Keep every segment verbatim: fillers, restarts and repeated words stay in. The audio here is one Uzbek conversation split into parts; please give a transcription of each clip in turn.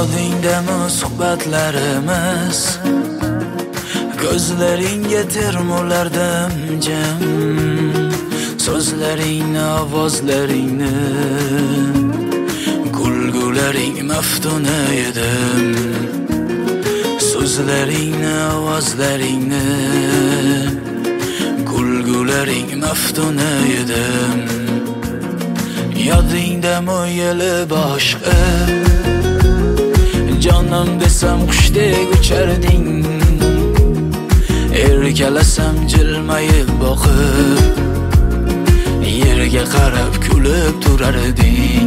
Yodingdami suhbatlarimiz, ko'zlaringga termulardim jam, so'zlaringni, ovozlaringni, kulgularing maftuna edim. So'zlaringni, ovozlaringni, kulgularing maftuna edim. Yodingdami yeli boshqa, jonim desam qushdek ucharding. Erkalasam jilmayib boqib, yerga qarab kulib turarding.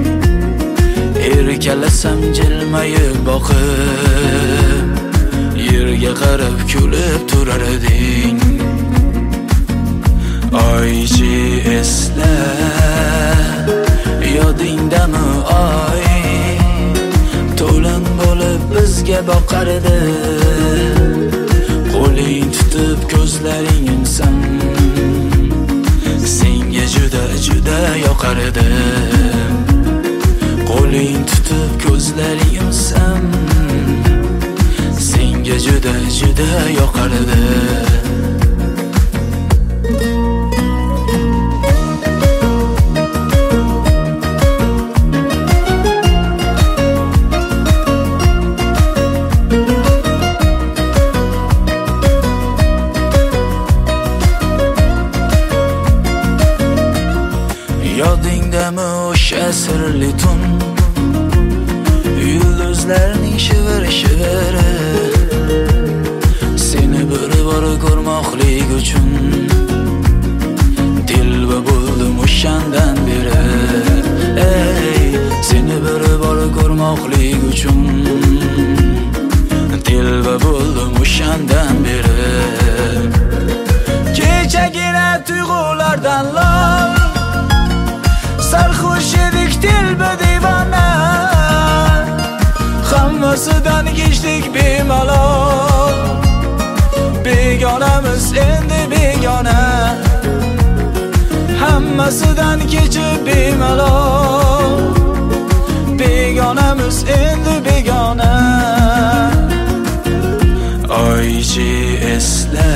Erkalasam jilmayib boqib, yerga qarab kulib turarding. Oychi esla, yodingdami oy, to'lin bo'lib bizga boqardi. Qo'ling tutib ko'zlaring inson, senga juda juda yoqardi. Qo'ling tutib ko'zlaring inson, senga juda juda yoqardi. Yodingdami o'sha sirli tun, yulduzlarning shivir-shiviri, seni bir bor ko'rmoqlik uchun dilba bo'ldim o'shandan beri. Ey, seni bir bor ko'rmoqlik uchun dilba bo'ldim o'shandan beri. Kechagina tuyg'ulardan lol, sarxush edik dilba divona, hammasidan kechdik bemalol. Begonamiz endi begona, hammasidan kechib bemalol. Begonamiz endi begona. Oychi esla,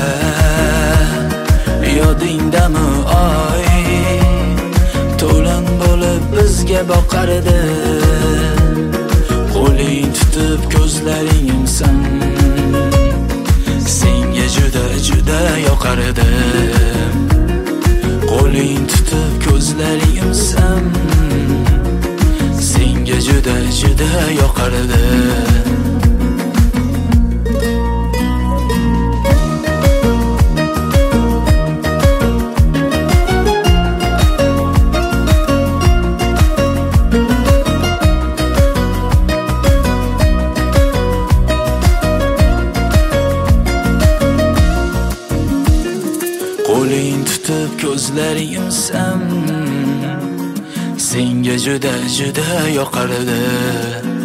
yodingdami oy, to'lin bo'lib bizga boqardi. Qo'ling tutib ko'zlaring inson, senga juda juda yoqardi. Qo'ling tutib ko'zlaring inson, senga juda juda yoqardi. Qo'ling tutib ko'zlaring inson, senga juda juda yoqardi.